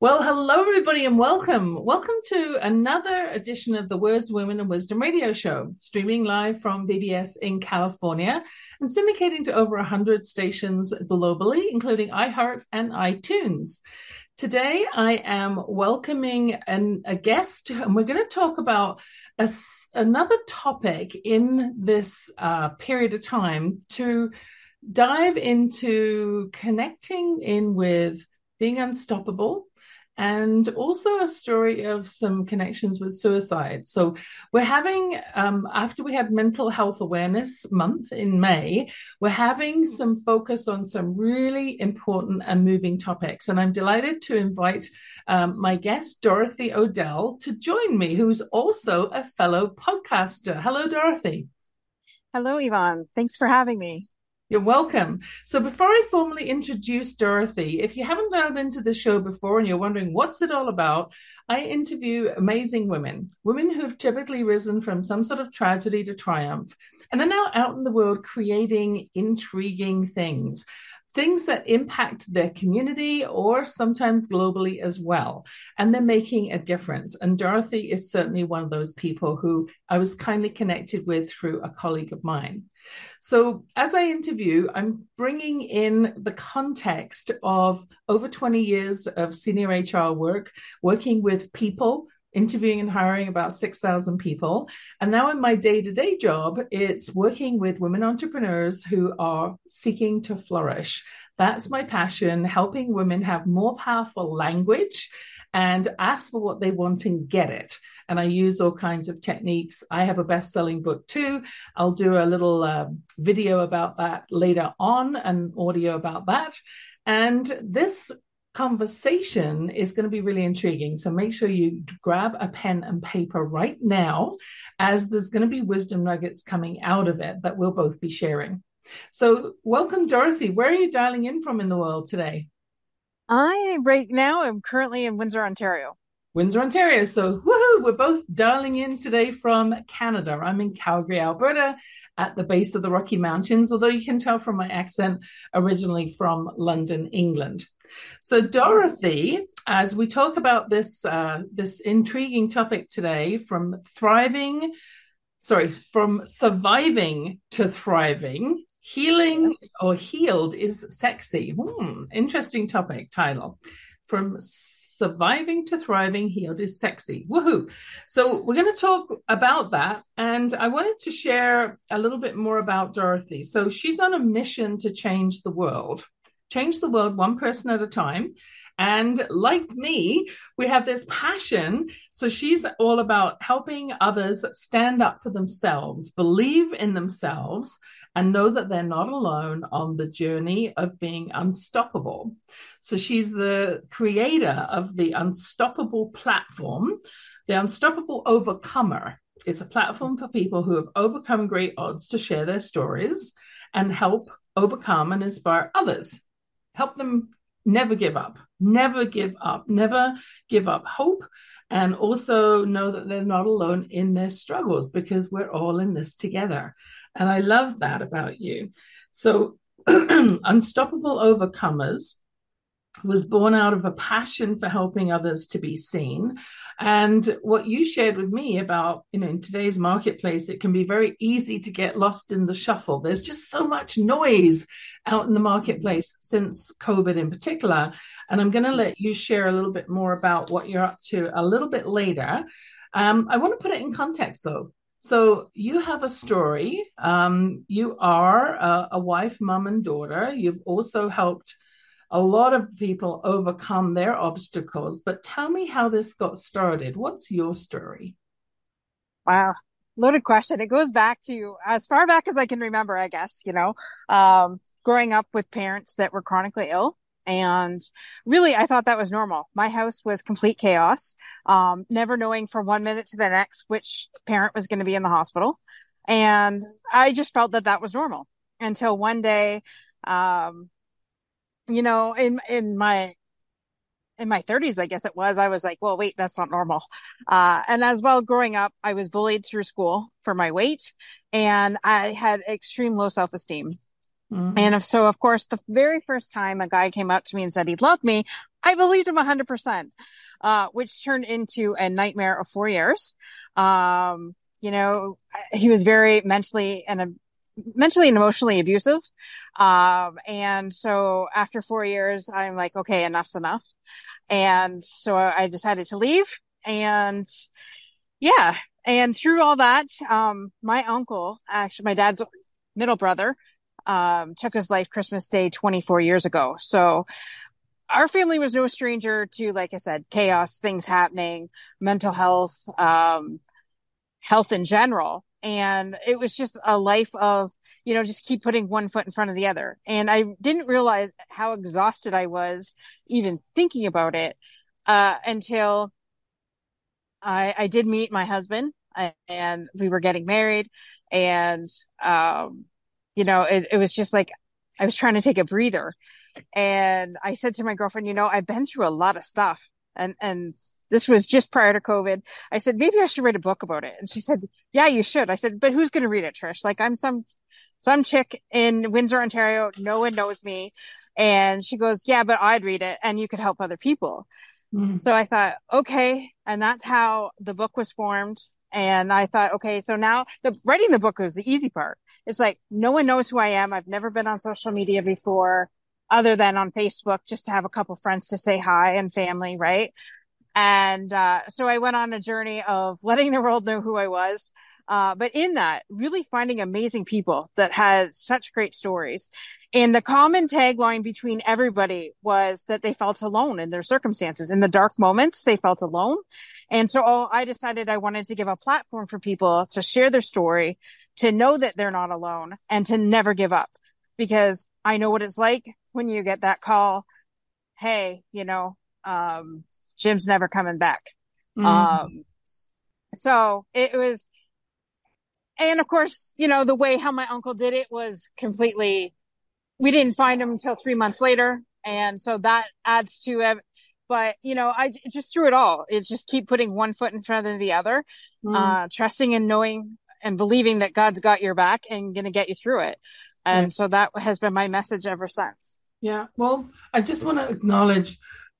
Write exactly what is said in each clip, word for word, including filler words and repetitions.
Well, hello, everybody, and welcome. Welcome to another edition of the Words, Women, and Wisdom radio show, streaming live from B B S in California and syndicating to over one hundred stations globally, including iHeart and iTunes. Today, I am welcoming an, a guest, and we're going to talk about a, another topic in this uh, period of time to dive into connecting in with being unstoppable and also a story of some connections with suicide. So we're having, um, after we had Mental Health Awareness Month in May, we're having some focus on some really important and moving topics. And I'm delighted to invite um, my guest, Dorothy O'Dell, to join me, who's also a fellow podcaster. Hello, Dorothy. Hello, Yvonne. Thanks for having me. You're welcome. So before I formally introduce Dorothy, if you haven't dialed into the show before and you're wondering what's it all about, I interview amazing women, women who have typically risen from some sort of tragedy to triumph and are now out in the world creating intriguing things. Things that impact their community or sometimes globally as well. And they're making a difference. And Dorothy is certainly one of those people who I was kindly connected with through a colleague of mine. So as I interview, I'm bringing in the context of over twenty years of senior H R work, working with people, interviewing and hiring about six thousand people. And now in my day-to-day job, it's working with women entrepreneurs who are seeking to flourish. That's my passion, helping women have more powerful language and ask for what they want and get it. And I use all kinds of techniques. I have a best-selling book too. I'll do a little uh, video about that later on, and audio about that. And this conversation is going to be really intriguing. So make sure you grab a pen and paper right now, as there's going to be wisdom nuggets coming out of it that we'll both be sharing. So welcome, Dorothy. Where are you dialing in from in the world today? I, right now, am currently in Windsor, Ontario. Windsor, Ontario. So woohoo, we're both dialing in today from Canada. I'm in Calgary, Alberta, at the base of the Rocky Mountains, although you can tell from my accent, originally from London, England. So Dorothy, as we talk about this uh, this intriguing topic today, from thriving, sorry, from surviving to thriving, healing or healed is sexy. Hmm, interesting topic title. From surviving to thriving, healed is sexy. Woohoo. So we're going to talk about that. And I wanted to share a little bit more about Dorothy. So she's on a mission to change the world, change the world one person at a time. And like me, we have this passion. So she's all about helping others stand up for themselves, believe in themselves, and know that they're not alone on the journey of being unstoppable. So she's the creator of the Unstoppable platform. The Unstoppable Overcomer is a platform for people who have overcome great odds to share their stories and help overcome and inspire others. Help them never give up, never give up, never give up hope, and also know that they're not alone in their struggles because we're all in this together. And I love that about you. So Unstoppable Overcomers was born out of a passion for helping others to be seen. And what you shared with me about, you know, in today's marketplace, it can be very easy to get lost in the shuffle. There's just so much noise out in the marketplace since COVID in particular. And I'm going to let you share a little bit more about what you're up to a little bit later. Um, I want to put it in context, though. So you have a story. Um, you are a, a wife, mom, and daughter. You've also helped a lot of people overcome their obstacles. But tell me how this got started. What's your story? Wow. Loaded question. It goes back to as far back as I can remember, I guess, you know, um, growing up with parents that were chronically ill. And really, I thought that was normal. My house was complete chaos, um, never knowing from one minute to the next which parent was going to be in the hospital. And I just felt that that was normal until one day, um, you know, in, in my, in my thirties, I guess it was, I was like, well, wait, that's not normal. Uh, and as well, growing up, I was bullied through school for my weight, and I had extreme low self-esteem. Mm-hmm. And so, of course, the very first time a guy came up to me and said he loved me, I believed him one hundred percent, uh, which turned into a nightmare of four years. Um, you know, he was very mentally and uh, mentally and emotionally abusive. Um, and so after four years, I'm like, okay, enough's enough. And so I decided to leave. And yeah, and through all that, um, my uncle, actually my dad's middle brother, um, took his life Christmas Day twenty-four years ago. So our family was no stranger to, like I said, chaos, things happening, mental health, um, health in general. And it was just a life of, you know, just keep putting one foot in front of the other. And I didn't realize how exhausted I was even thinking about it, uh, until I, I did meet my husband, and we were getting married. And, um, you know, it, it was just like, I was trying to take a breather. And I said to my girlfriend, you know, I've been through a lot of stuff, and, and this was just prior to COVID. I said, maybe I should write a book about it. And she said, yeah, you should. I said, but who's going to read it, Trish? Like, I'm some, some chick in Windsor, Ontario. No one knows me. And she goes, yeah, but I'd read it and you could help other people. Mm. So I thought, okay. And that's how the book was formed. And I thought, okay, so now the writing the book was the easy part. It's like, no one knows who I am. I've never been on social media before, other than on Facebook, just to have a couple friends to say hi and family. Right. And, uh, so I went on a journey of letting the world know who I was. Uh, but in that, really finding amazing people that had such great stories. And the common tagline between everybody was that they felt alone in their circumstances. In the dark moments, they felt alone. And so I decided I wanted to give a platform for people to share their story, to know that they're not alone, and to never give up. Because I know what it's like when you get that call, hey, you know, um, Jim's never coming back. Mm. Um, so it was, and of course, you know, the way how my uncle did it was completely, we didn't find him until three months later. And so that adds to it. But, you know, I just through it all, it's just keep putting one foot in front of the other, mm. uh, trusting and knowing and believing that God's got your back and going to get you through it. And yeah. So that has been my message ever since. Yeah. Well, I just want to acknowledge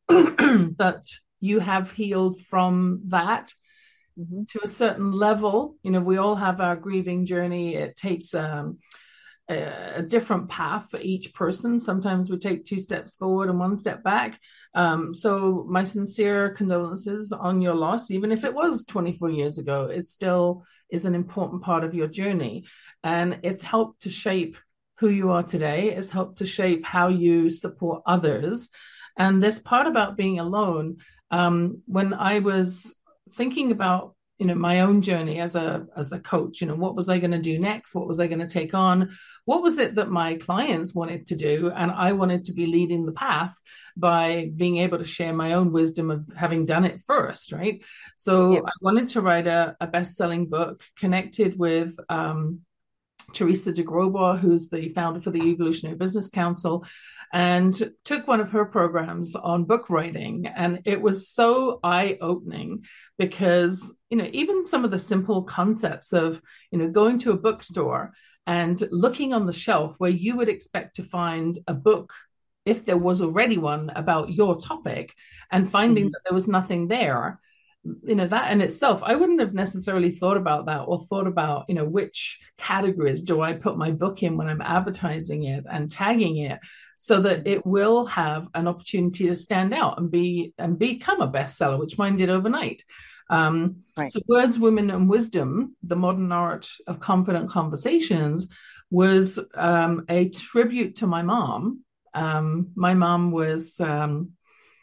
that you have healed from that. Mm-hmm. To a certain level. You know, we all have our grieving journey. It takes um, a, a different path for each person. Sometimes we take two steps forward and one step back. Um, so my sincere condolences on your loss. Even if it was twenty-four years ago, it still is an important part of your journey. And it's helped to shape who you are today. It's helped to shape how you support others. And this part about being alone, um, when I was thinking about, you know, my own journey as a as a coach, you know, what was I going to do next? What was I going to take on? What was it that my clients wanted to do? And I wanted to be leading the path by being able to share my own wisdom of having done it first, right? So yes. I wanted to write a, a best-selling book, connected with um, Teresa de Grosbois, who's the founder for the Evolutionary Business Council, and took one of her programs on book writing. And it was so eye-opening because, you know, even some of the simple concepts of, you know, going to a bookstore and looking on the shelf where you would expect to find a book, if there was already one, about your topic, and finding mm-hmm. that there was nothing there. You know, that in itself, I wouldn't have necessarily thought about that, or thought about, you know, which categories do I put my book in when I'm advertising it and tagging it, so that it will have an opportunity to stand out and be and become a bestseller, which mine did overnight. Um, right. So Words, Women, and Wisdom, the Modern Art of Confident Conversations, was um, a tribute to my mom. Um, my mom was um,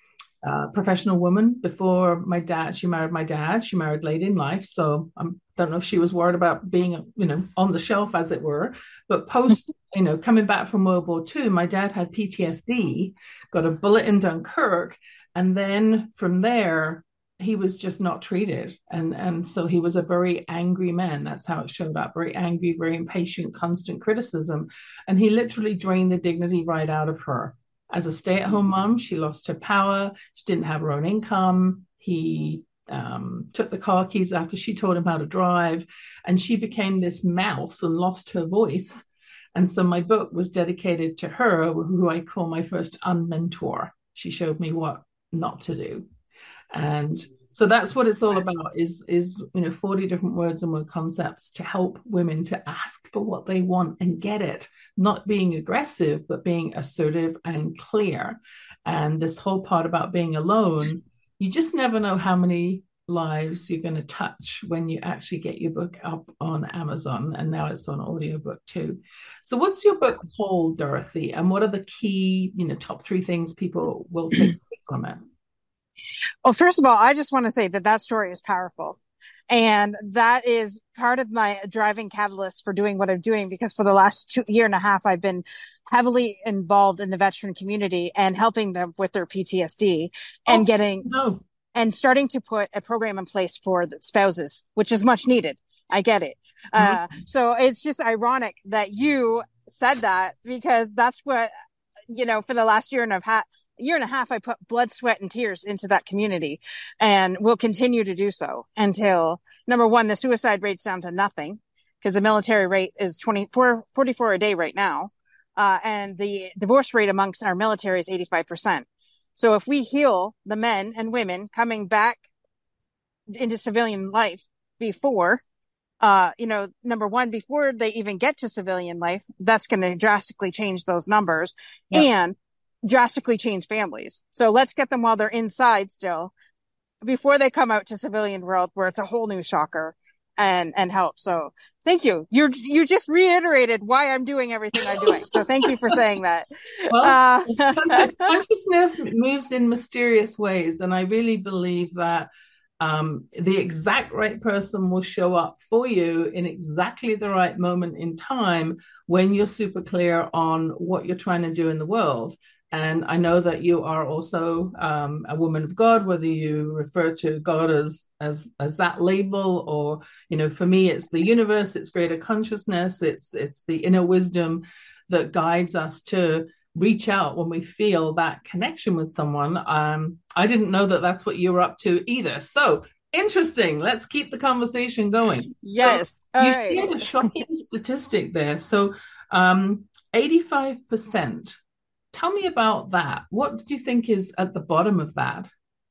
a professional woman before my dad. She married my dad. She married late in life. So I don't know if she was worried about being, you know, on the shelf, as it were. But post, you know, coming back from World War Two, my dad had P T S D, got a bullet in Dunkirk. And then from there, he was just not treated. And, and so he was a very angry man. That's how it showed up. Very angry, very impatient, constant criticism. And he literally drained the dignity right out of her. As a stay-at-home mom, she lost her power. She didn't have her own income. He um, took the car keys after she taught him how to drive. And she became this mouse and lost her voice. And so my book was dedicated to her, who I call my first unmentor. She showed me what not to do. And so that's what it's all about is is you know forty different words and word concepts to help women to ask for what they want and get it, not being aggressive but being assertive and clear. And this whole part about being alone, you just never know how many lives you're going to touch when you actually get your book up on Amazon, and now it's on audiobook too. So what's your book called, Dorothy, and what are the key, you know, top three things people will take from it? Well, first of all, I just want to say that that story is powerful. And that is part of my driving catalyst for doing what I'm doing, because for the last two year and a half, I've been heavily involved in the veteran community and helping them with their P T S D and oh, getting no. and starting to put a program in place for the spouses, which is much needed. I get it. Mm-hmm. Uh, so it's just ironic that you said that, because that's what, you know, for the last year and a half, year and a half, I put blood, sweat, and tears into that community, and will continue to do so until, number one, the suicide rate's down to nothing, because the military rate is twenty-four, forty-four a day right now. Uh, and the divorce rate amongst our military is eighty-five percent. So if we heal the men and women coming back into civilian life before, uh, you know, number one, before they even get to civilian life, that's going to drastically change those numbers. Yep. And drastically change families. So let's get them while they're inside still, before they come out to civilian world, where it's a whole new shocker and, and help. So thank you. You're, you just reiterated why I'm doing everything I'm doing. So thank you for saying that. Well, uh, consciousness moves in mysterious ways. And I really believe that um, the exact right person will show up for you in exactly the right moment in time when you're super clear on what you're trying to do in the world. And I know that you are also um, a woman of God, whether you refer to God as as as that label, or, you know, for me, it's the universe, it's greater consciousness, it's it's the inner wisdom that guides us to reach out when we feel that connection with someone. Um, I didn't know that that's what you were up to either. So interesting. Let's keep the conversation going. Yes. So you right. shared a shocking statistic there. So um, eighty-five percent. Tell me about that. What do you think is at the bottom of that?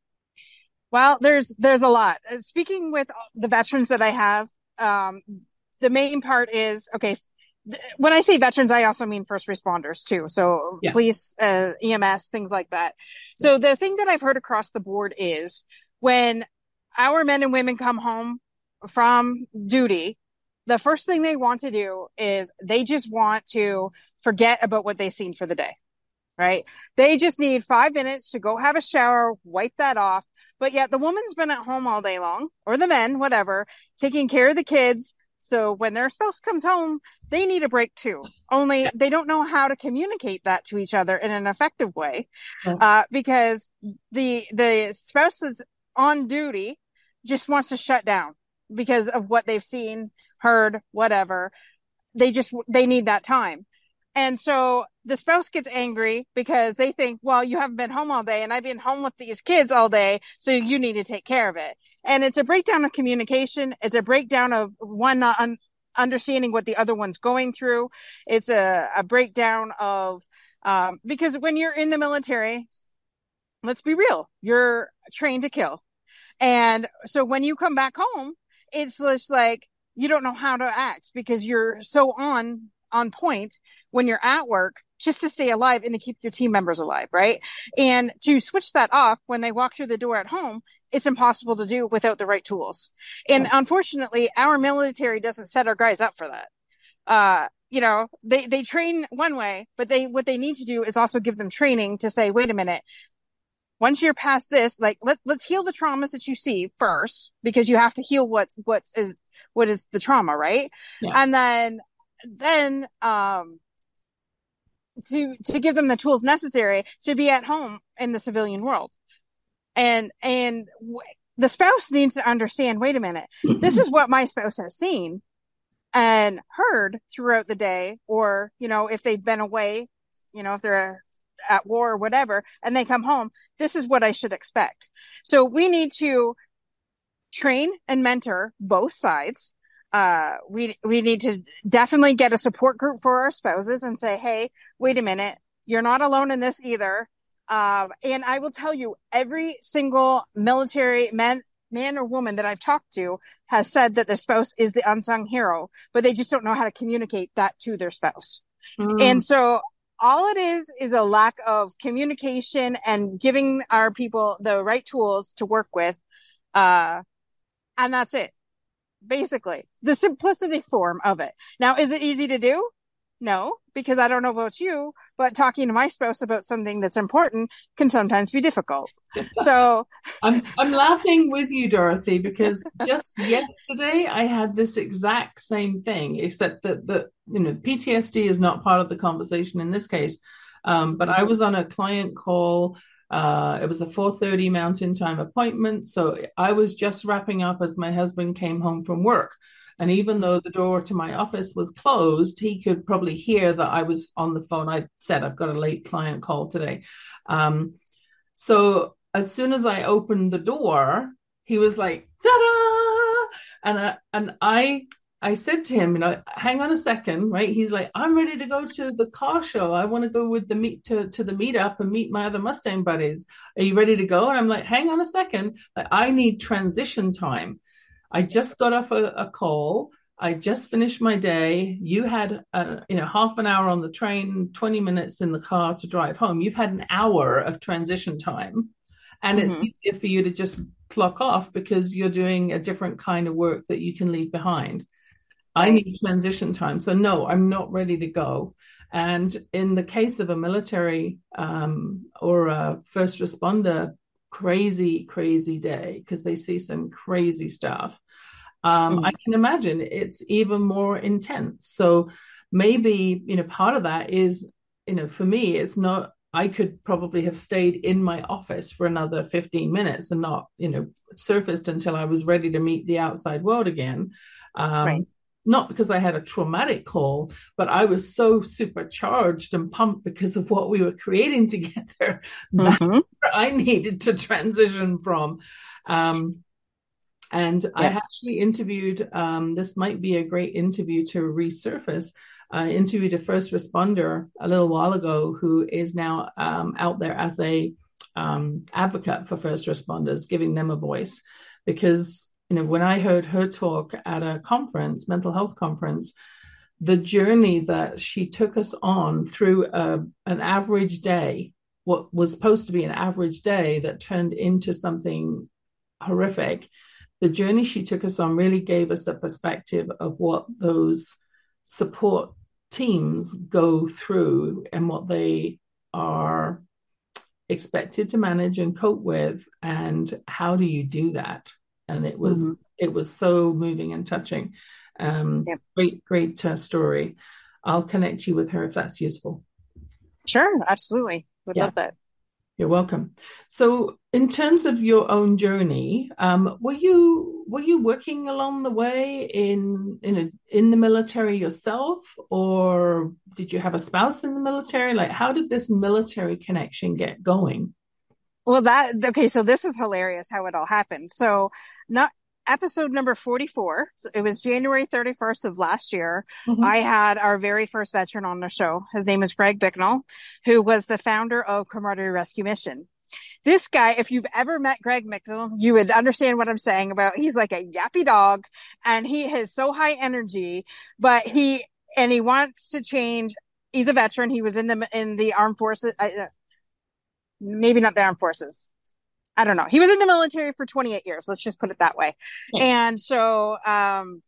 Well, there's there's a lot. Speaking with the veterans that I have, um, the main part is, okay, when I say veterans, I also mean first responders too. So yeah. Police, uh, E M S, things like that. So yeah. The thing that I've heard across the board is when our men and women come home from duty, the first thing they want to do is they just want to forget about what they've seen for the day. Right? They just need five minutes to go have a shower, wipe that off. But yet the woman's been at home all day long, or the men, whatever, taking care of the kids. So when their spouse comes home, they need a break too. Only they don't know how to communicate that to each other in an effective way. Uh, because the, the spouse that's on duty just wants to shut down because of what they've seen, heard, whatever. They just, they need that time. And so the spouse gets angry because they think, well, you haven't been home all day and I've been home with these kids all day, so you need to take care of it. And it's a breakdown of communication. It's a breakdown of one not un- understanding what the other one's going through. It's a, a breakdown of, um, because when you're in the military, let's be real, you're trained to kill. And so when you come back home, it's just like, you don't know how to act because you're so on, on point when you're at work just to stay alive and to keep your team members alive, right? And to switch that off when they walk through the door at home, it's impossible to do without the right tools. And unfortunately, our military doesn't set our guys up for that. Uh, you know, they, they train one way, but they, what they need to do is also give them training to say, wait a minute, once you're past this, like, let, let's heal the traumas that you see first, because you have to heal what, what is, what is the trauma, right? Yeah. And then, then, um, to, to give them the tools necessary to be at home in the civilian world. And, and w- the spouse needs to understand, wait a minute, this is what my spouse has seen and heard throughout the day, or, you know, if they've been away, you know, if they're at war or whatever, and they come home, this is what I should expect. So we need to train and mentor both sides. Uh, we, we need to definitely get a support group for our spouses and say, hey, wait a minute, you're not alone in this either. Um, and I will tell you, every single military man, man or woman that I've talked to has said that their spouse is the unsung hero, but they just don't know how to communicate that to their spouse. Mm. And so all it is is a lack of communication and giving our people the right tools to work with. Uh, and that's it. Basically, the simplicity form of it. Now, is it easy to do? No, because I don't know about you, but talking to my spouse about something that's important can sometimes be difficult. So I'm I'm laughing with you, Dorothy, because just yesterday I had this exact same thing, except that the you know P T S D is not part of the conversation in this case. Um, but I was on a client call. Uh, it was a four thirty Mountain Time appointment, so I was just wrapping up as my husband came home from work. And even though the door to my office was closed, he could probably hear that I was on the phone. I said, I've got a late client call today. Um, so as soon as I opened the door, he was like, ta-da! And I, and I, I said to him, you know, hang on a second, right? He's like, I'm ready to go to the car show. I want to go with the meet to, to the meetup and meet my other Mustang buddies. Are you ready to go? And I'm like, hang on a second. Like, I need transition time. I just got off a, a call. I just finished my day. You had, a, you know, half an hour on the train, twenty minutes in the car to drive home. You've had an hour of transition time. And mm-hmm. it's easier for you to just clock off because you're doing a different kind of work that you can leave behind. Right. I need transition time. So no, I'm not ready to go. And in the case of a military um, or a first responder, crazy, crazy day, because they see some crazy stuff. Um, mm. I can imagine it's even more intense. So maybe, you know, part of that is, you know, for me, it's not, I could probably have stayed in my office for another fifteen minutes and not, you know, surfaced until I was ready to meet the outside world again. Um, right. Not because I had a traumatic call, but I was so supercharged and pumped because of what we were creating together. That's mm-hmm. where I needed to transition from. Um, and yeah. I actually interviewed, um, this might be a great interview to resurface. I interviewed a first responder a little while ago who is now um, out there as a um, advocate for first responders, giving them a voice. Because you know, when I heard her talk at a conference, mental health conference, the journey that she took us on through a, an average day, what was supposed to be an average day that turned into something horrific, the journey she took us on really gave us a perspective of what those support teams go through and what they are expected to manage and cope with, and how do you do that? And it was mm-hmm. it was so moving and touching. Um, yep. Great, great uh, story. I'll connect you with her if that's useful. Sure, absolutely. Would yeah. love that. You're welcome. So, in terms of your own journey, um, were you were you working along the way in in a, in the military yourself, or did you have a spouse in the military? Like, how did this military connection get going? Well, that, okay, so this is hilarious how it all happened. So not episode number forty-four, so it was January thirty-first of last year. Mm-hmm. I had our very first veteran on the show. His name is Greg Bicknell, who was the founder of Camaraderie Rescue Mission. This guy, if you've ever met Greg Bicknell, you would understand what I'm saying about, he's like a yappy dog and he has so high energy, but he, and he wants to change. He's a veteran. He was in the, in the armed forces. Uh, Maybe not the armed forces. I don't know. He was in the military for twenty-eight years. Let's just put it that way. Yeah. And so, um,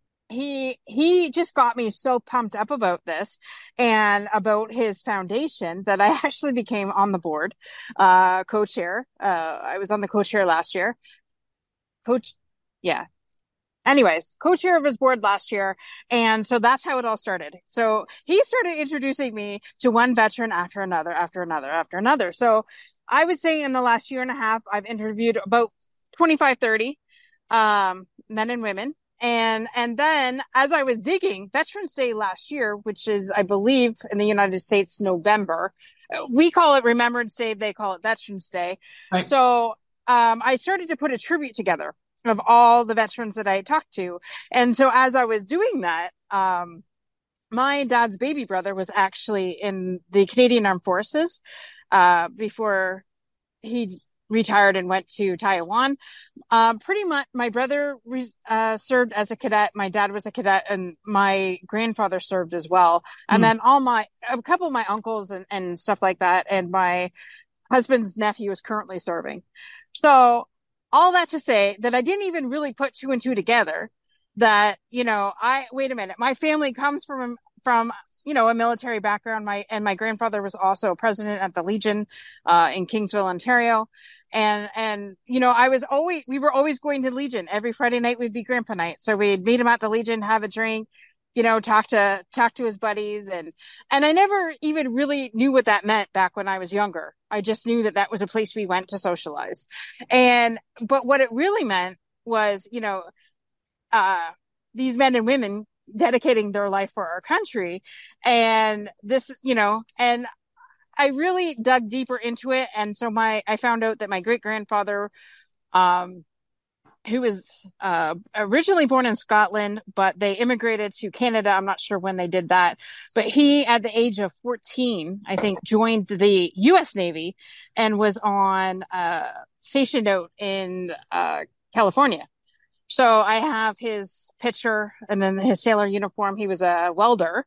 he, he just got me so pumped up about this and about his foundation that I actually became on the board, uh, co-chair. Uh, I was on the co-chair last year. Coach. Yeah. Anyways, co-chair of his board last year. And so that's how it all started. So he started introducing me to one veteran after another, after another, after another. So I would say in the last year and a half, I've interviewed about twenty-five, thirty, um, men and women. And, and then as I was digging, Veterans Day last year, which is, I believe in the United States, November, we call it Remembrance Day. They call it Veterans Day. Right. So, um, I started to put a tribute together of all the veterans that I talked to. And so as I was doing that, um, my dad's baby brother was actually in the Canadian Armed Forces. uh, before he retired and went to Taiwan. Um, pretty much, my brother uh, served as a cadet. My dad was a cadet, and my grandfather served as well. And Hmm. then all my, a couple of my uncles and, and stuff like that, and my husband's nephew is currently serving. So all that to say that I didn't even really put two and two together. That, you know, I wait a minute. My family comes from from you know a military background. My and my grandfather was also president at the Legion uh, in Kingsville, Ontario. And, and, you know, I was always, we were always going to Legion. Every Friday night would be grandpa night. So we'd meet him at the Legion, have a drink, you know, talk to, talk to his buddies. And, and I never even really knew what that meant back when I was younger. I just knew that that was a place we went to socialize. And, but what it really meant was, you know, uh, these men and women dedicating their life for our country. And this, you know, and I really dug deeper into it. And so my, I found out that my great grandfather, um, who was, uh, originally born in Scotland, but they immigrated to Canada. I'm not sure when they did that, but he, at the age of fourteen, I think, joined the U S Navy and was on, uh, stationed out in, uh, California. So I have his picture and then his sailor uniform. He was a welder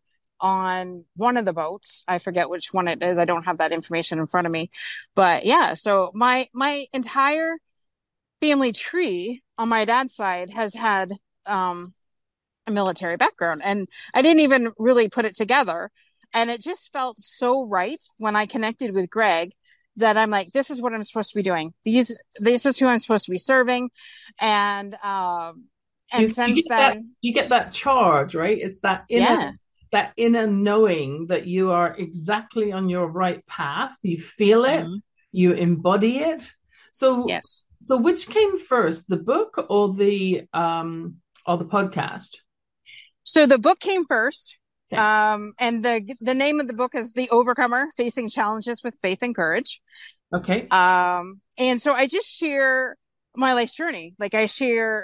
on one of the boats. I forget which one it is. I don't have that information in front of me, but yeah. So my, my entire family tree on my dad's side has had, um, a military background, and I didn't even really put it together. And it just felt so right when I connected with Greg that I'm like, this is what I'm supposed to be doing. These, this is who I'm supposed to be serving. And, um, and You, you since get that, then, you get that charge, right? It's that inner, yeah. that inner knowing that you are exactly on your right path. You feel it, Mm-hmm. you embody it. So, Yes. so which came first, the book or the um or the podcast? So the book came first. Okay. Um, and the the name of the book is The Overcomer: Facing Challenges with Faith and Courage. Okay. Um, and so I just share my life's journey. Like I share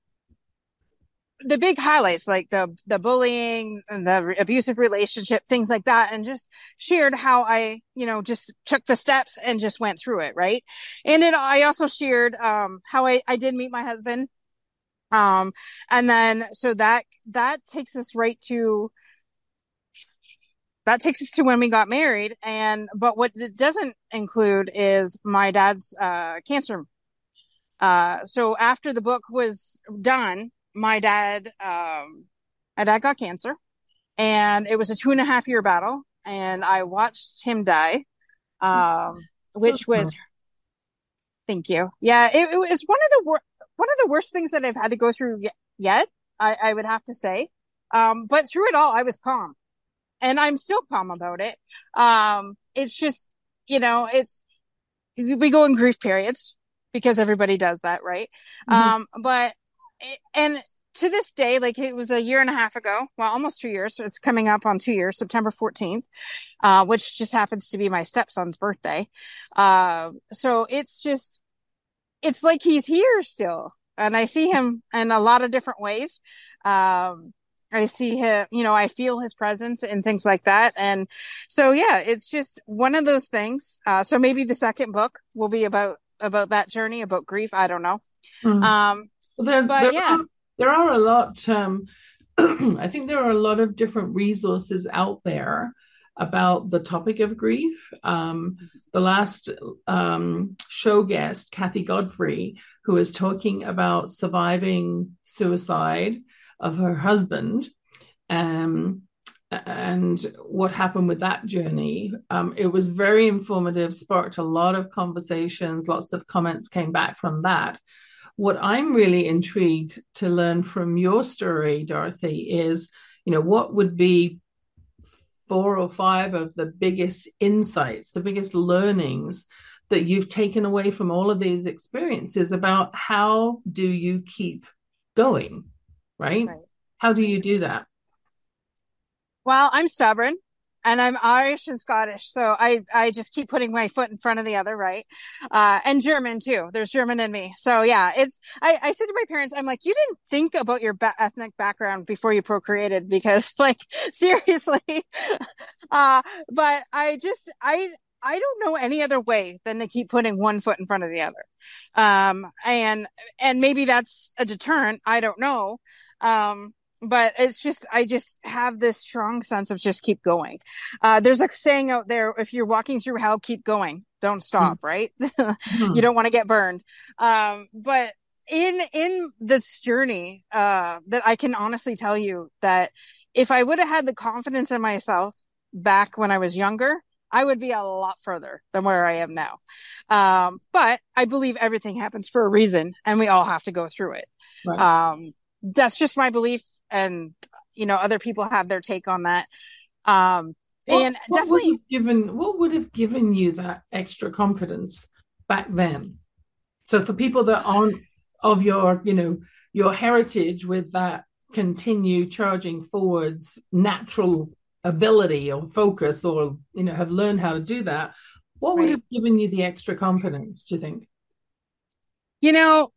the big highlights, like the the bullying and the abusive relationship, things like that, and just shared how I, you know, just took the steps and just went through it, right? And then I also shared um how I I did meet my husband. Um, and then so that that takes us right to that takes us to when we got married. And but what it doesn't include is my dad's uh cancer. Uh, so after the book was done, my dad, um, my dad got cancer, and it was a two and a half year battle, and I watched him die. Um, So, which was, thank you. Yeah, it, it was one of the wor- one of the worst things that I've had to go through y- yet. I, I would have to say. Um, but through it all, I was calm, and I'm still calm about it. Um, it's just, you know, it's, we go in grief periods because everybody does that, right? mhm. Um, but, and to this day, like it was a year and a half ago, well, almost two years. So it's coming up on two years, September fourteenth, uh, which just happens to be my stepson's birthday. Uh, so it's just, it's like he's here still. And I see him in a lot of different ways. Um, I see him, you know, I feel his presence and things like that. And so, yeah, it's just one of those things. Uh, so maybe the second book will be about, about that journey, about grief. I don't know. Mm. Um, Well, there, but there yeah, are, there are a lot. Um, I think there are a lot of different resources out there about the topic of grief. Um, the last um, show guest, Kathy Godfrey, who is talking about surviving suicide of her husband, um, and what happened with that journey. Um, it was very informative, sparked a lot of conversations, lots of comments came back from that. What I'm really intrigued to learn from your story, Dorothy, is, you know, what would be four or five of the biggest insights, the biggest learnings that you've taken away from all of these experiences about how do you keep going, right? right. How do you do that? Well, I'm stubborn, and I'm Irish and Scottish. So I, I just keep putting my foot in front of the other, right? Uh, and German too. There's German in me. So yeah, it's, I, I said to my parents, I'm like, you didn't think about your ba- ethnic background before you procreated, because like, seriously, uh, but I just, I, I don't know any other way than to keep putting one foot in front of the other. Um, and, and maybe that's a deterrent. I don't know. Um, but it's just, I just have this strong sense of just keep going. Uh, there's a saying out there, if you're walking through hell, keep going. Don't stop, mm-hmm. right? You don't want to get burned. Um, but in, in this journey, uh, that I can honestly tell you that if I would have had the confidence in myself back when I was younger, I would be a lot further than where I am now. Um, but I believe everything happens for a reason and we all have to go through it. Right. Um, that's just my belief. And, you know, other people have their take on that. Um, what, and what definitely would given, what would have given you that extra confidence back then? So for people that aren't of your, you know, your heritage with that continue charging forwards natural ability or focus, or, you know, have learned how to do that, what would right. have given you the extra confidence, do you think? You know,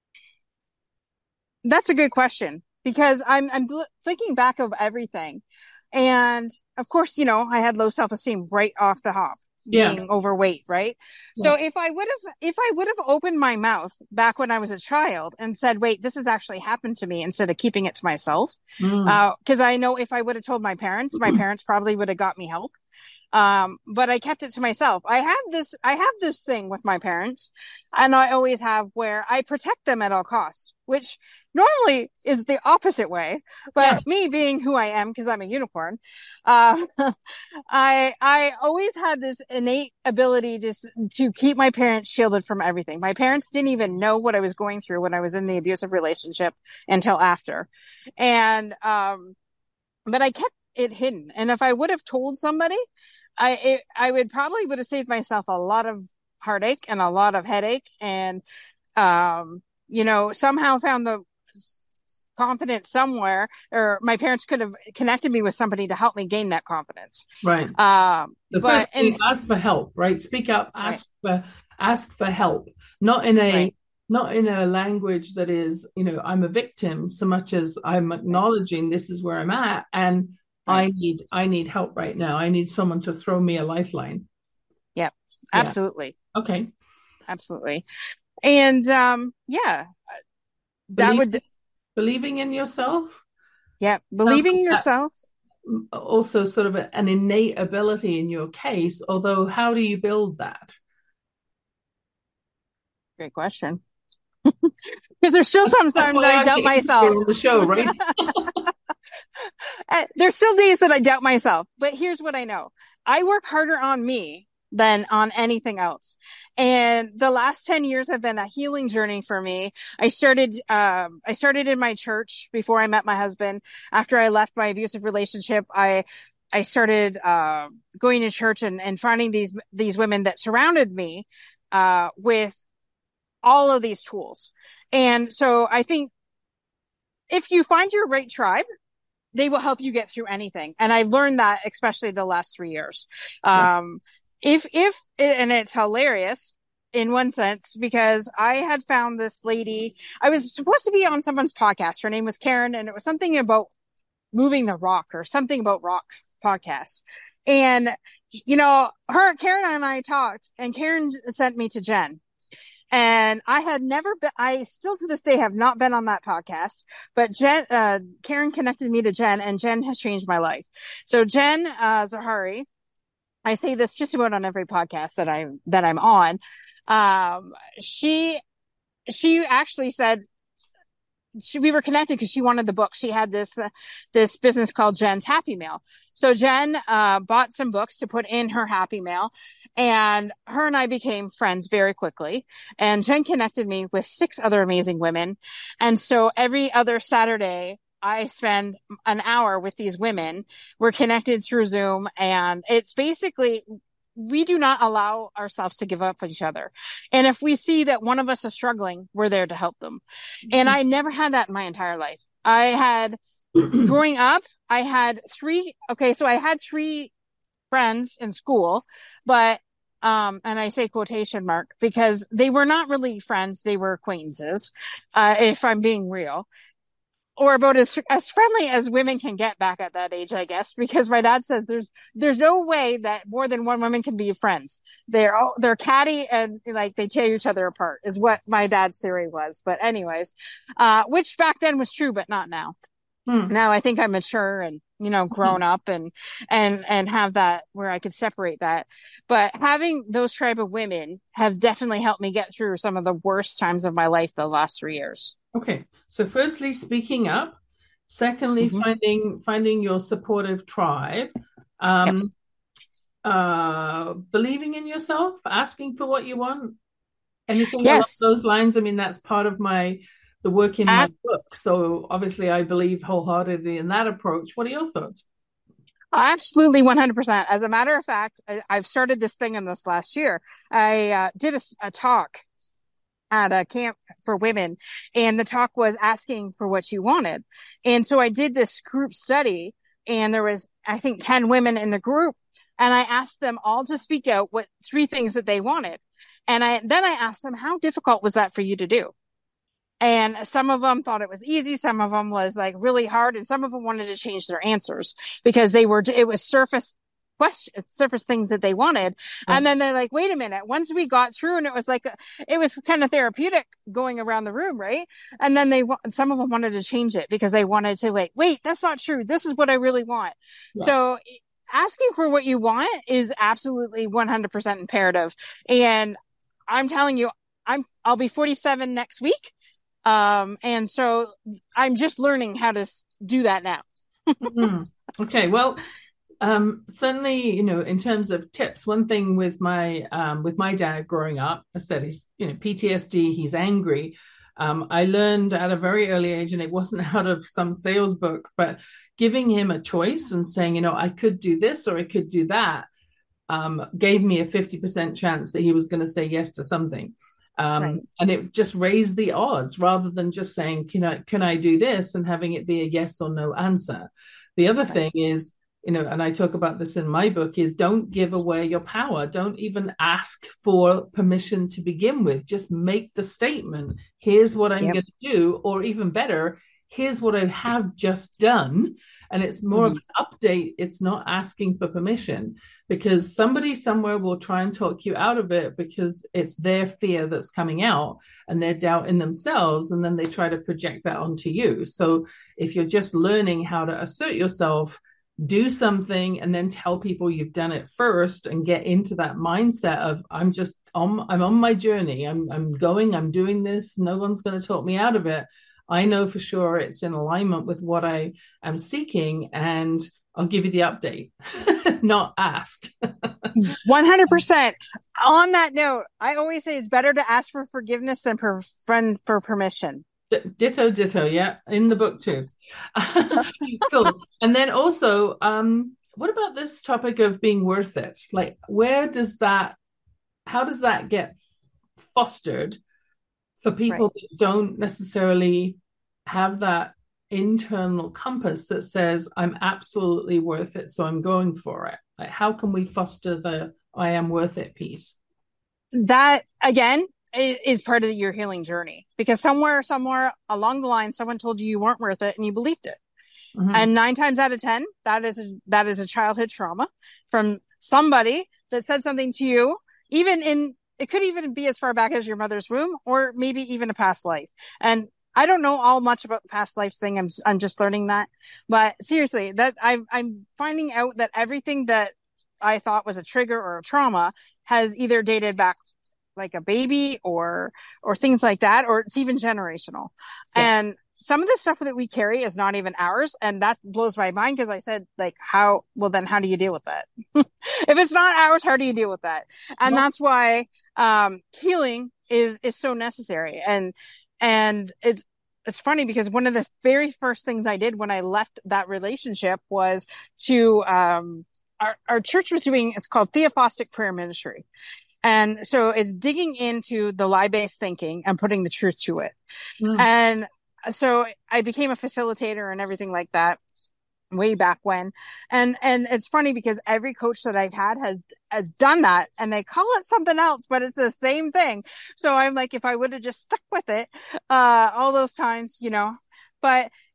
that's a good question, because I'm, I'm thinking back of everything. And of course, you know, I had low self-esteem right off the hop, being yeah. overweight, right? Yeah. So if I would have, if I would have opened my mouth back when I was a child and said, wait, this has actually happened to me, instead of keeping it to myself, mm. uh, cause I know if I would have told my parents, my parents probably would have got me help. Um, but I kept it to myself. I have this, I have this thing with my parents, and I always have, where I protect them at all costs, which normally is the opposite way. But yeah. me being who I am, because I'm a unicorn, uh, I, I always had this innate ability to, to keep my parents shielded from everything. My parents didn't even know what I was going through when I was in the abusive relationship until after. And, um, but I kept it hidden. And if I would have told somebody, I, it, I would probably would have saved myself a lot of heartache and a lot of headache, and, um, you know, somehow found the confidence somewhere, or my parents could have connected me with somebody to help me gain that confidence. Right. Um, the but, first thing, and, ask for help, right? Speak up, ask right. for, ask for help, not in a, right. not in a language that is, you know, I'm a victim, so much as I'm acknowledging this is where I'm at. And I need, I need help right now. I need someone to throw me a lifeline. Yep. Absolutely. Yeah. Okay. Absolutely. And, um, yeah, that Believe, would, believing in yourself. Yeah. Believing in yourself. Also sort of a, an innate ability in your case, although how do you build that? Great question. Because there's still sometimes I, I doubt myself on the show, right? There's still days that I doubt myself, but here's what I know. I work harder on me than on anything else. And the last ten years have been a healing journey for me. I started, um, I started in my church before I met my husband. After I left my abusive relationship, I, I started, uh, going to church and, and finding these, these women that surrounded me, uh, with all of these tools. And so I think if you find your right tribe, they will help you get through anything. And I learned that, especially the last three years. Um, yeah. if, if, and it's hilarious in one sense, because I had found this lady, I was supposed to be on someone's podcast. Her name was Karen, and it was something about moving the rock or something about rock podcast. And, you know, her, Karen and I talked, and Karen sent me to Jen. And I had never been, I still to this day have not been on that podcast, but Jen, uh, Karen connected me to Jen, and Jen has changed my life. So Jen, uh, Zahari, I say this just about on every podcast that I, that I'm on. Um, she, she actually said, She, we were connected because she wanted the book. She had this, uh, this business called Jen's Happy Mail. So Jen, uh, bought some books to put in her Happy Mail, and her and I became friends very quickly. And Jen connected me with six other amazing women. And so every other Saturday, I spend an hour with these women. We're connected through Zoom, and it's basically, we do not allow ourselves to give up on each other. And if we see that one of us is struggling, we're there to help them. Mm-hmm. And I never had that in my entire life. I had, growing up, I had three, okay, so I had three friends in school, but, um, and I say quotation mark because they were not really friends. They were acquaintances, uh, if I'm being real. or about as as friendly as women can get back at that age, I guess, because my dad says there's there's no way that more than one woman can be friends. They're all they're catty and like they tear each other apart, is what my dad's theory was. But anyways, uh, which back then was true, but not now. Hmm. Now I think I'm mature and, you know, grown up and, and, and have that where I could separate that. But having those tribe of women have definitely helped me get through some of the worst times of my life the last three years. Okay. So firstly, speaking up. Secondly, Mm-hmm. finding finding your supportive tribe. Um, Yep. uh, believing in yourself, asking for what you want. Anything along Yes. those lines? I mean, that's part of my the work in my At, book. So obviously, I believe wholeheartedly in that approach. What are your thoughts? Absolutely one hundred percent. As a matter of fact, I, I've started this thing in this last year. I uh, did a, a talk at a camp for women, and the talk was asking for what you wanted. And so I did this group study, and there was, I think, ten women in the group, and I asked them all to speak out what three things that they wanted. And I then I asked them, how difficult was that for you to do? And some of them thought it was easy. Some of them was like really hard. And some of them wanted to change their answers because they were, it was surface questions, surface things that they wanted. Yeah. And then they're like, wait a minute. Once we got through and it was like, a, it was kind of therapeutic going around the room. Right. And then they, some of them wanted to change it because they wanted to like, wait, that's not true. This is what I really want. Yeah. So asking for what you want is absolutely one hundred percent imperative. And I'm telling you, I'm, I'll be forty-seven next week. Um, and so I'm just learning how to do that now. Mm-hmm. Okay. Well, um, certainly, you know, in terms of tips, one thing with my, um, with my dad growing up, I said he's, you know, P T S D, he's angry. Um, I learned at a very early age, and it wasn't out of some sales book, but giving him a choice and saying, you know, I could do this or I could do that, um, gave me a fifty percent chance that he was going to say yes to something. Um, right. And it just raised the odds rather than just saying, can I, can I do this, and having it be a yes or no answer. The other right. thing is, you know, and I talk about this in my book, is don't give away your power. Don't even ask for permission to begin with. Just make the statement, here's what I'm yep. going to do, or even better, here's what I have just done. And it's more mm-hmm. of an update. It's not asking for permission, because somebody somewhere will try and talk you out of it because it's their fear that's coming out and their doubt in themselves. And then they try to project that onto you. So if you're just learning how to assert yourself, do something and then tell people you've done it first, and get into that mindset of I'm just on, I'm on my journey. I'm, I'm going, I'm doing this. No one's going to talk me out of it. I know for sure it's in alignment with what I am seeking, and I'll give you the update, not ask. one hundred percent. On that note, I always say it's better to ask for forgiveness than for friend for permission. D- ditto, ditto. Yeah. In the book too. Cool. And then also, um, what about this topic of being worth it? Like, where does that, how does that get fostered for people right. that don't necessarily have that internal compass that says, I'm absolutely worth it, so I'm going for it? Like, how can we foster the I am worth it piece? That, again, is part of your healing journey, because somewhere, somewhere along the line, someone told you you weren't worth it and you believed it. Mm-hmm. And nine times out of ten, that is a, that is a childhood trauma from somebody that said something to you, even in, it could even be as far back as your mother's womb, or maybe even a past life. And I don't know all much about the past life thing. I'm I'm just learning that. But seriously, that I'm I'm finding out that everything that I thought was a trigger or a trauma has either dated back like a baby or or things like that, or it's even generational. Yeah. And some of the stuff that we carry is not even ours, and that blows my mind, because I said, like, how, well then how do you deal with that? If it's not ours, how do you deal with that? And well, that's why um healing is is so necessary. And and it's it's funny because one of the very first things I did when I left that relationship was to um our, our church was doing, it's called Theophostic Prayer Ministry. And so it's digging into the lie-based thinking and putting the truth to it. Mm. And so I became a facilitator and everything like that way back when. And, and it's funny because every coach that I've had has, has done that, and they call it something else, but it's the same thing. So I'm like, if I would have just stuck with it, uh, all those times, you know, but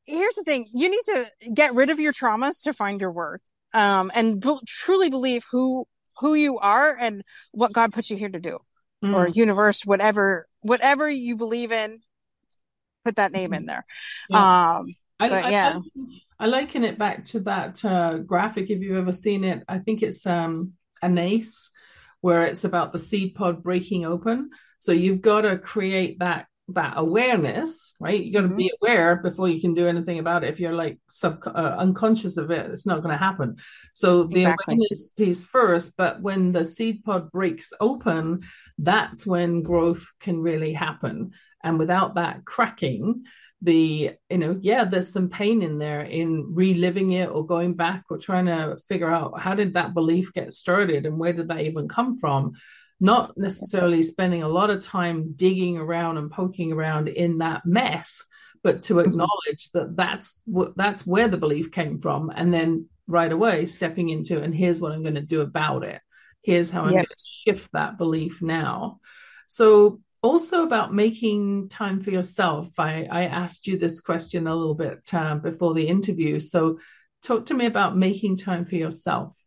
here's the thing. You need to get rid of your traumas to find your worth. Um, and b- truly believe who, who you are and what God put you here to do, mm. or universe, whatever, whatever you believe in, put that name in there. Yeah. Um, I, but I, yeah, I, I liken it back to that uh, graphic. If you've ever seen it, I think it's um, an ace where it's about the seed pod breaking open. So you've got to create that that awareness, right? You got to mm-hmm. be aware before you can do anything about it. If you're like sub uh, unconscious of it, it's not going to happen. So the exactly. awareness piece first, but when the seed pod breaks open, that's when growth can really happen. And without that cracking, the, you know, yeah, there's some pain in there in reliving it or going back or trying to figure out how did that belief get started and where did that even come from? Not necessarily spending a lot of time digging around and poking around in that mess, but to acknowledge that that's what that's where the belief came from, and then right away stepping into, and here's what I'm going to do about it. Here's how I'm yep. going to shift that belief now. So also about making time for yourself. I, I asked you this question a little bit uh, before the interview. So talk to me about making time for yourself.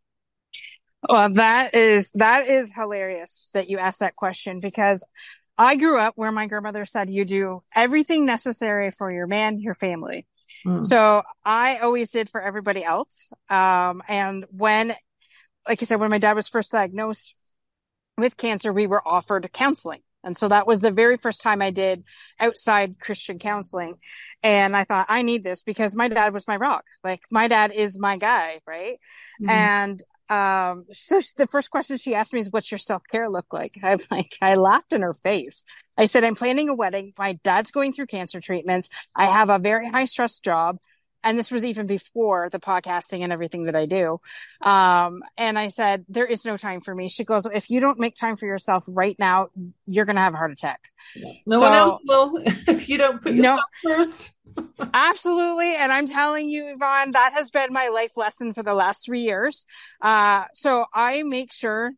Well, that is, that is hilarious that you asked that question, because I grew up where my grandmother said, you do everything necessary for your man, your family. Mm. So I always did for everybody else. Um, and when, like I said, when my dad was first diagnosed with cancer, we were offered counseling. And so that was the very first time I did outside Christian counseling. And I thought, I need this because my dad was my rock. Like, my dad is my guy, right? Mm-hmm. And um, so the first question she asked me is, what's your self-care look like? I'm like, I laughed in her face. I said, I'm planning a wedding. My dad's going through cancer treatments. I have a very high stress job. And this was even before the podcasting and everything that I do. Um, and I said, there is no time for me. She goes, if you don't make time for yourself right now, you're going to have a heart attack. No so, one else will if you don't put yourself no, first. Absolutely. And I'm telling you, Yvonne, that has been my life lesson for the last three years. Uh, so I make sure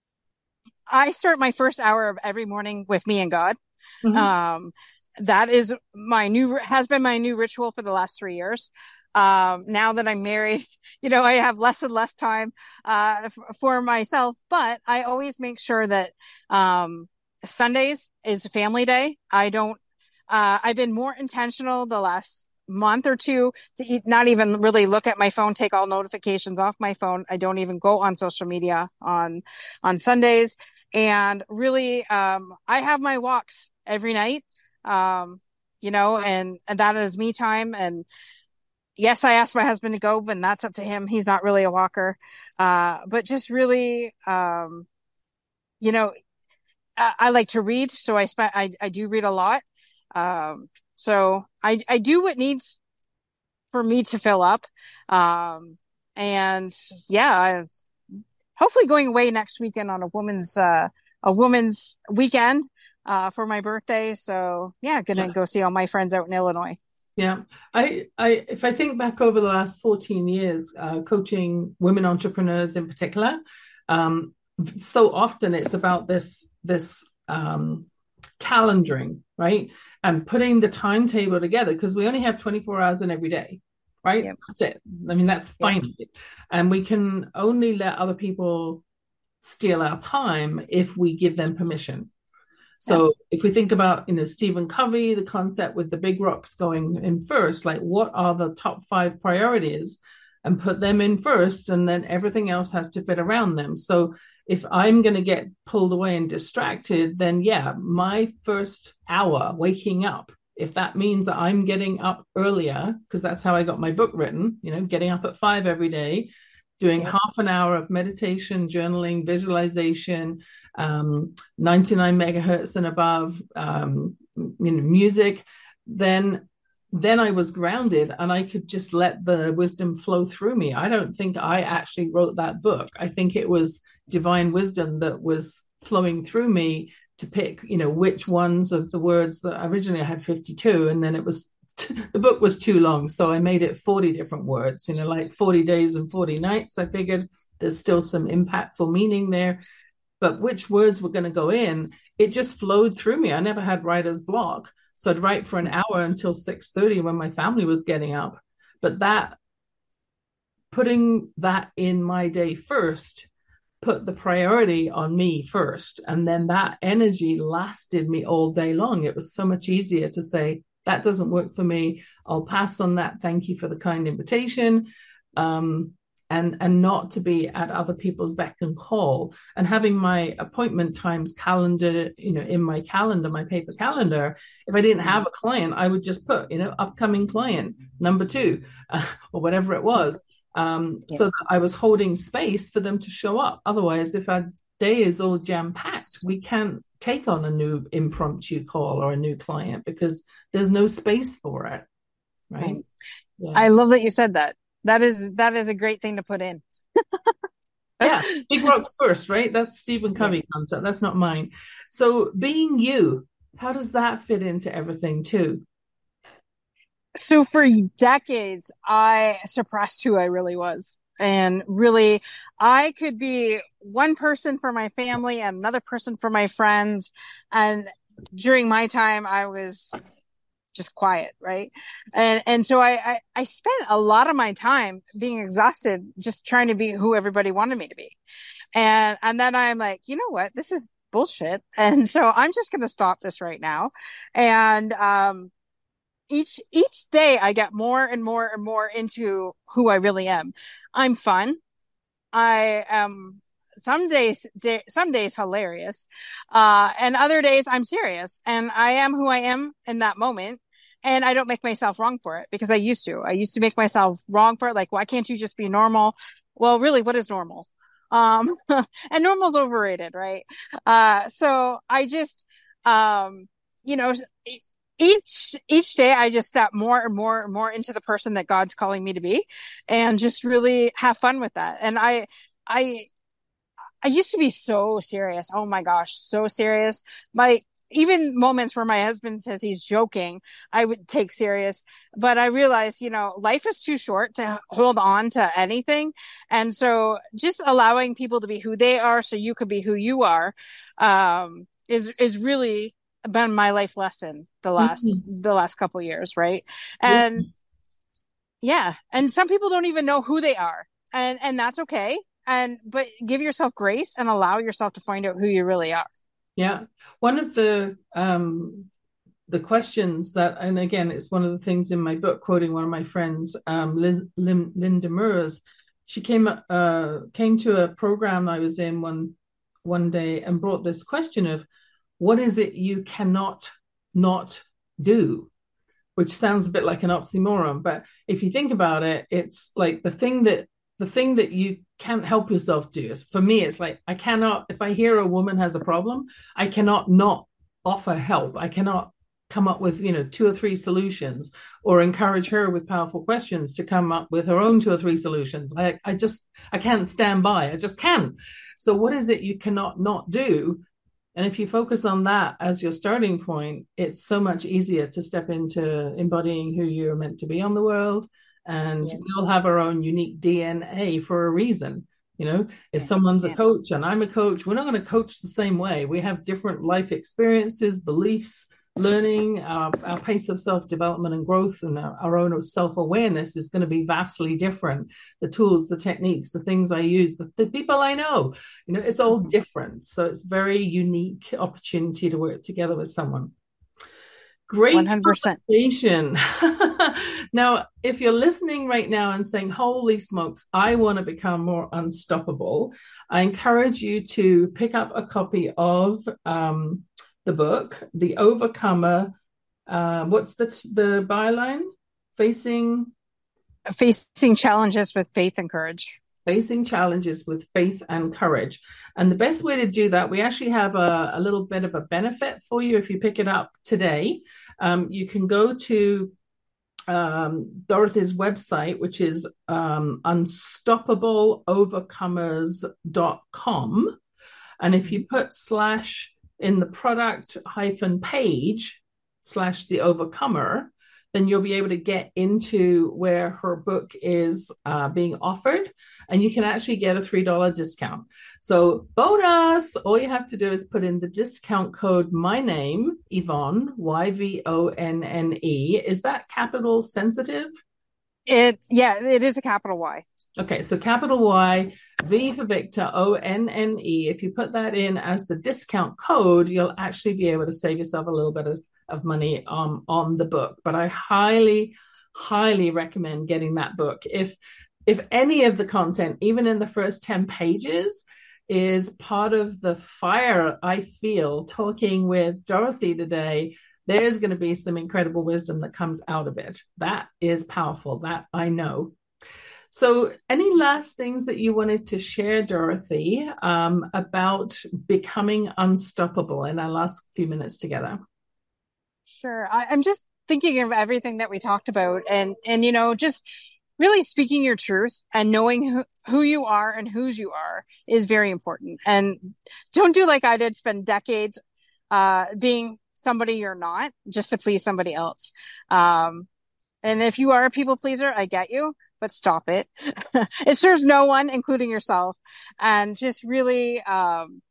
I start my first hour of every morning with me and God. Mm-hmm. Um, That is my new, has been my new ritual for the last three years. Um, now that I'm married, you know, I have less and less time, uh, f- for myself, but I always make sure that, um, Sundays is family day. I don't, uh, I've been more intentional the last month or two to eat, not even really look at my phone, take all notifications off my phone. I don't even go on social media on, on Sundays. And really, um, I have my walks every night. Um, you know, and, and that is me time. And yes, I asked my husband to go, but that's up to him. He's not really a walker. Uh, but just really, um, you know, I, I like to read. So I spent, I, I do read a lot. Um, so I, I do what needs for me to fill up. Um, and yeah, I've hopefully going away next weekend on a woman's, uh, a woman's weekend. Uh, for my birthday. So yeah, gonna yeah. go see all my friends out in Illinois. Yeah. I, I, if I think back over the last fourteen years, uh, coaching women entrepreneurs in particular, um, so often it's about this, this, um, calendaring, right? And putting the timetable together, because we only have twenty-four hours in every day, right? Yep. That's it. I mean, that's fine. Yep. And we can only let other people steal our time if we give them permission. So yeah. if we think about, you know, Stephen Covey, the concept with the big rocks going in first, like what are the top five priorities, and put them in first, and then everything else has to fit around them. So if I'm going to get pulled away and distracted, then yeah, my first hour waking up, if that means that I'm getting up earlier, because that's how I got my book written, you know, getting up at five every day, doing yeah. half an hour of meditation, journaling, visualization, um, ninety-nine megahertz and above, um, you know, music, then, then I was grounded and I could just let the wisdom flow through me. I don't think I actually wrote that book. I think it was divine wisdom that was flowing through me to pick, you know, which ones of the words that originally I had fifty-two, and then it was the book was too long, so I made it forty different words, you know, like forty days and forty nights. I figured there's still some impactful meaning there, but which words were going to go in, it just flowed through me. I never had writer's block. So I'd write for an hour until six thirty when my family was getting up. But that, putting that in my day first, put the priority on me first. And then that energy lasted me all day long. It was so much easier to say, that doesn't work for me. I'll pass on that. Thank you for the kind invitation. Um, and, and not to be at other people's beck and call, and having my appointment times calendar, you know, in my calendar, my paper calendar. If I didn't have a client, I would just put, you know, upcoming client number two, uh, or whatever it was. Um, yeah. So that I was holding space for them to show up. Otherwise, if our day is all jam-packed, we can't take on a new impromptu call or a new client because there's no space for it. Right. right. Yeah. I love that you said that. That is that is a great thing to put in. Yeah. Big rocks first, right? That's Stephen Covey yeah. concept. That's not mine. So being you, how does that fit into everything too? So for decades, I suppressed who I really was. And really, I could be one person for my family and another person for my friends. And during my time, I was just quiet, right? And and so I, I, I spent a lot of my time being exhausted, just trying to be who everybody wanted me to be. And and then I'm like, you know what? This is bullshit. And so I'm just going to stop this right now. And um Each each day I get more and more and more into who I really am. I'm fun. I am some days day, some days hilarious, uh, and other days I'm serious. And I am who I am in that moment, and I don't make myself wrong for it because I used to. I used to make myself wrong for it. Like, why can't you just be normal? Well, really, what is normal? Um, and normal's overrated, right? Uh, so I just, um, you know. Each, each day I just step more and more and more into the person that God's calling me to be and just really have fun with that. And I, I, I used to be so serious. Oh my gosh, so serious. My, even moments where my husband says he's joking, I would take serious, but I realized, you know, life is too short to hold on to anything. And so just allowing people to be who they are so you could be who you are, um, is, is really been my life lesson the last mm-hmm. the last couple years, right? And yeah. yeah, and some people don't even know who they are, and and that's okay. And but give yourself grace and allow yourself to find out who you really are. Yeah, one of the um the questions that, and again, it's one of the things in my book, quoting one of my friends, um, Liz, Lim, Linda Murs. She came uh came to a program I was in one one day and brought this question of, what is it you cannot not do? Which sounds a bit like an oxymoron, but if you think about it, it's like the thing that the thing that you can't help yourself do. For me, it's like, I cannot, if I hear a woman has a problem, I cannot not offer help. I cannot come up with, you know, two or three solutions, or encourage her with powerful questions to come up with her own two or three solutions. I, I just, I can't stand by. I just can't. So what is it you cannot not do? And if you focus on that as your starting point, it's so much easier to step into embodying who you're meant to be on the world. And yeah. we all have our own unique D N A for a reason. You know, if yeah. someone's yeah. a coach and I'm a coach, we're not going to coach the same way. We have different life experiences, beliefs, learning, uh, our pace of self-development and growth, and our, our own self-awareness is going to be vastly different. The tools, the techniques, the things I use, the, the people I know, you know, it's all different. So it's very unique opportunity to work together with someone. Great one hundred percent conversation. Now, if you're listening right now and saying, holy smokes, I want to become more unstoppable, I encourage you to pick up a copy of um, the book, The Overcomer. Uh, what's the the byline? Facing facing challenges with faith and courage. Facing challenges with faith and courage. And the best way to do that, we actually have a, a little bit of a benefit for you if you pick it up today. Um, you can go to um, Dorothy's website, which is um, unstoppable overcomers dot com. And if you put slash in the product hyphen page slash the overcomer, then you'll be able to get into where her book is uh, being offered, and you can actually get a three dollars discount. So bonus, all you have to do is put in the discount code, my name, Yvonne, Y V O N N E. Is that capital sensitive? It's, yeah, it is a capital Y. Okay, so capital Y, V for Victor, O N N E. If you put that in as the discount code, you'll actually be able to save yourself a little bit of, of money um, on the book. But I highly, highly recommend getting that book. If if any of the content, even in the first ten pages, is part of the fire I feel talking with Dorothy today, there's going to be some incredible wisdom that comes out of it. That is powerful. That I know. So any last things that you wanted to share, Dorothy, um, about becoming unstoppable in our last few minutes together? Sure. I, I'm just thinking of everything that we talked about, and, and, you know, just really speaking your truth and knowing who, who you are and whose you are is very important. And don't do like I did, spend decades uh, being somebody you're not just to please somebody else. Um, and if you are a people pleaser, I get you, but stop it. It serves no one, including yourself. And just really, um,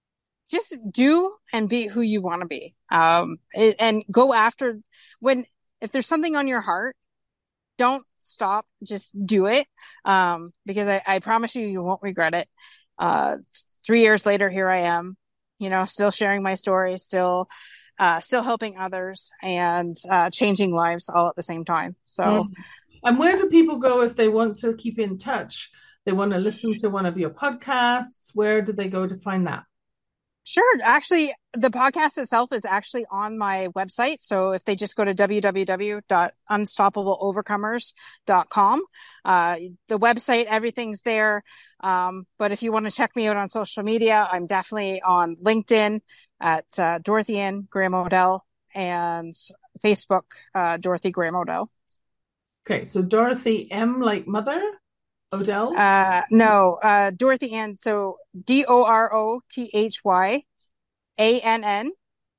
just do and be who you want to be. Um, and go after when, if there's something on your heart, don't stop, just do it. Um, because I, I promise you, you won't regret it. Uh, three years later, here I am, you know, still sharing my story, still, uh, still helping others and, uh, changing lives all at the same time. So, mm. And where do people go if they want to keep in touch? They want to listen to one of your podcasts. Where do they go to find that? Sure. Actually, the podcast itself is actually on my website. So if they just go to w w w dot unstoppable overcomers dot com, uh, the website, everything's there. Um, but if you want to check me out on social media, I'm definitely on LinkedIn at uh, Dorothy Ann Graham Odell, and Facebook, uh, Dorothy Graham Odell. Okay. So Dorothy M like mother? Odell? Uh, no, uh, Dorothy Ann. So D O R O T H Y A N N.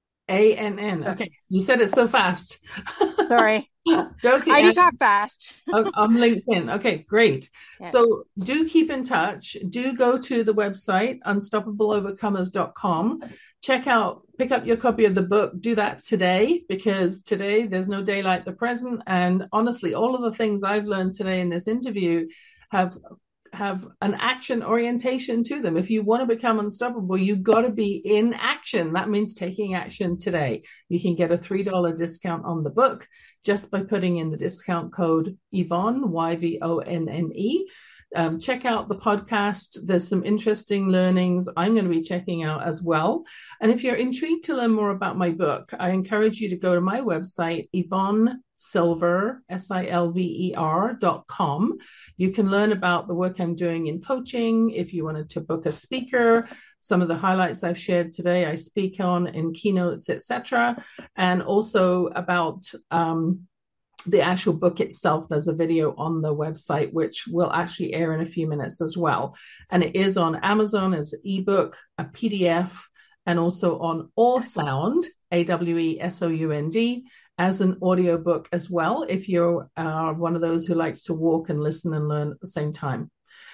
A N N. Okay. You said it so fast. Sorry. Dorothy I do Ann. talk fast. on, on LinkedIn. Okay, great. Yeah. So do keep in touch. Do go to the website, unstoppable overcomers dot com. Check out, pick up your copy of the book. Do that today, because today there's no day like the present. And honestly, all of the things I've learned today in this interview have have an action orientation to them. If you want to become unstoppable, you've got to be in action. That means taking action today. You can get a three dollars discount on the book just by putting in the discount code Yvonne, Y V O N N E. Um, check out the podcast. There's some interesting learnings I'm going to be checking out as well. And if you're intrigued to learn more about my book, I encourage you to go to my website, Yvonne Silver, S I L V E R dot com. You can learn about the work I'm doing in coaching. If you wanted to book a speaker, some of the highlights I've shared today, I speak on in keynotes, et cetera. And also about um, the actual book itself. There's a video on the website, which will actually air in a few minutes as well. And it is on Amazon as an ebook, a P D F, and also on Awesound, A W E S O U N D, as an audiobook as well, if you're uh, one of those who likes to walk and listen and learn at the same time.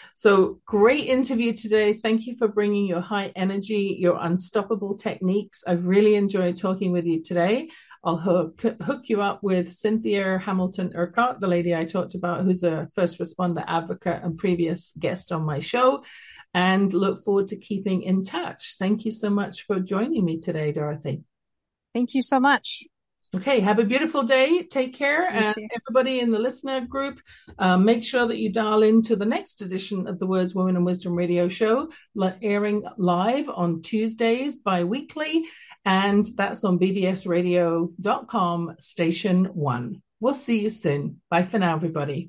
So great interview today. Thank you for bringing your high energy, your unstoppable techniques. I've really enjoyed talking with you today. I'll hook, hook you up with Cynthia Hamilton Urquhart, the lady I talked about, who's a first responder advocate and previous guest on my show, and look forward to keeping in touch. Thank you so much for joining me today, Dorothy. Thank you so much. Okay, have a beautiful day. Take care. You and too. Everybody in the listener group, um, make sure that you dial into the next edition of the Words, Women and Wisdom radio show, airing live on Tuesdays bi-weekly, and that's on b b s radio dot com, station one. We'll see you soon. Bye for now, everybody.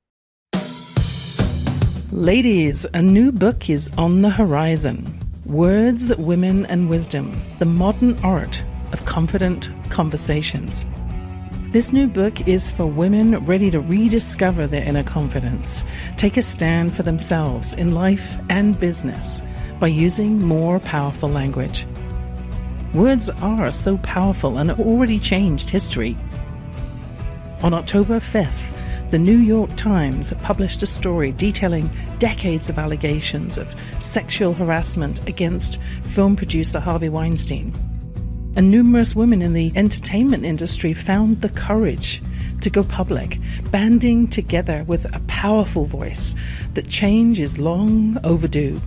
Ladies, a new book is on the horizon. Words, Women and Wisdom, the modern art of confident conversations. This new book is for women ready to rediscover their inner confidence, take a stand for themselves in life and business by using more powerful language. Words are so powerful and have already changed history. On October fifth, the New York Times published a story detailing decades of allegations of sexual harassment against film producer Harvey Weinstein. And numerous women in the entertainment industry found the courage to go public, banding together with a powerful voice that change is long overdue.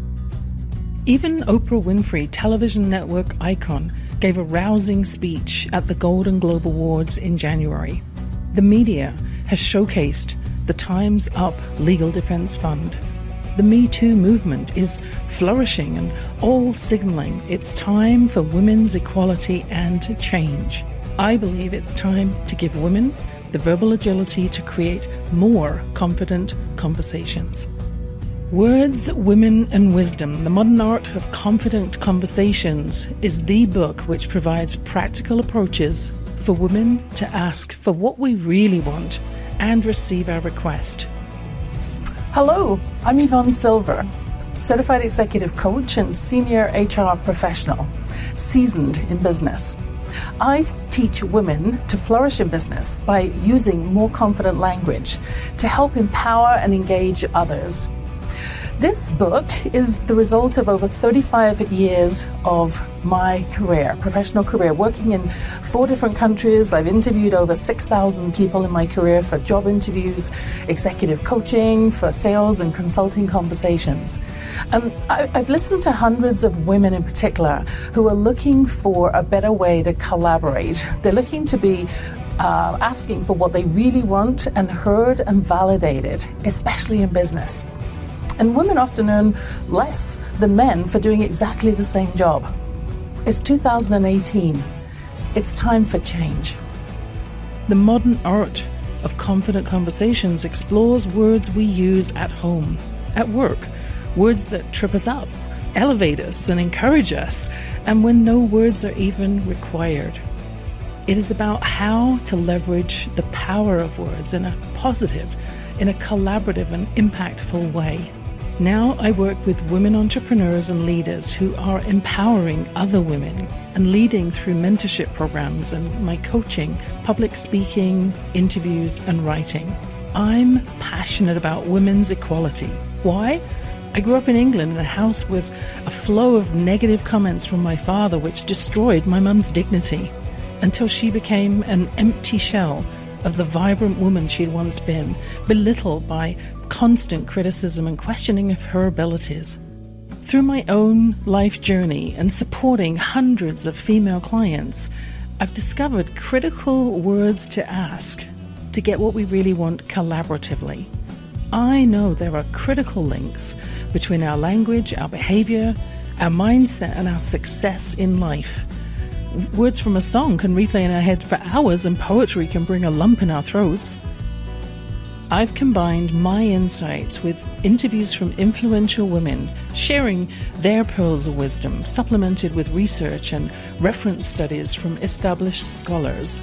Even Oprah Winfrey, television network icon, gave a rousing speech at the Golden Globe Awards in January. The media has showcased the Time's Up Legal Defense Fund. The Me Too movement is flourishing and all signaling it's time for women's equality and change. I believe it's time to give women the verbal agility to create more confident conversations. Words, Women and Wisdom, The Modern Art of Confident Conversations is the book which provides practical approaches for women to ask for what we really want and receive our request. Hello, I'm Yvonne Silver, certified executive coach and senior H R professional, seasoned in business. I teach women to flourish in business by using more confident language to help empower and engage others. This book is the result of over thirty-five years of my career, professional career, working in four different countries. I've interviewed over six thousand people in my career for job interviews, executive coaching, for sales and consulting conversations. Um, I, I've listened to hundreds of women in particular who are looking for a better way to collaborate. They're looking to be uh, asking for what they really want and heard and validated, especially in business. And women often earn less than men for doing exactly the same job. It's two thousand eighteen. It's time for change. The Modern Art of Confident Conversations explores words we use at home, at work, words that trip us up, elevate us and encourage us, and when no words are even required. It is about how to leverage the power of words in a positive, in a collaborative and impactful way. Now I work with women entrepreneurs and leaders who are empowering other women and leading through mentorship programs and my coaching, public speaking, interviews, and writing. I'm passionate about women's equality. Why? I grew up in England in a house with a flow of negative comments from my father which destroyed my mum's dignity until she became an empty shell of the vibrant woman she'd once been, belittled by constant criticism and questioning of her abilities. Through my own life journey and supporting hundreds of female clients, I've discovered critical words to ask to get what we really want collaboratively. I know there are critical links between our language, our behavior, our mindset, and our success in life. Words from a song can replay in our head for hours, and poetry can bring a lump in our throats. I've combined my insights with interviews from influential women, sharing their pearls of wisdom, supplemented with research and reference studies from established scholars.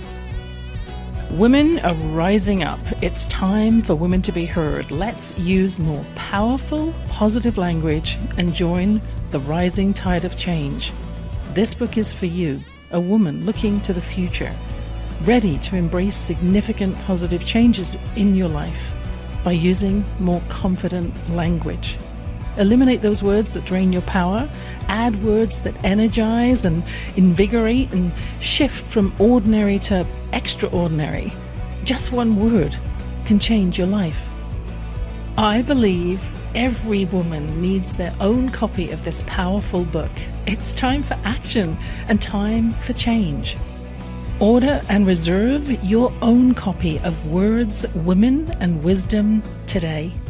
Women are rising up. It's time for women to be heard. Let's use more powerful, positive language and join the rising tide of change. This book is for you, a woman looking to the future, ready to embrace significant positive changes in your life by using more confident language. Eliminate those words that drain your power, add words that energize and invigorate, and shift from ordinary to extraordinary. Just one word can change your life. I believe every woman needs their own copy of this powerful book. It's time for action and time for change. Order and reserve your own copy of Words, Women and Wisdom today.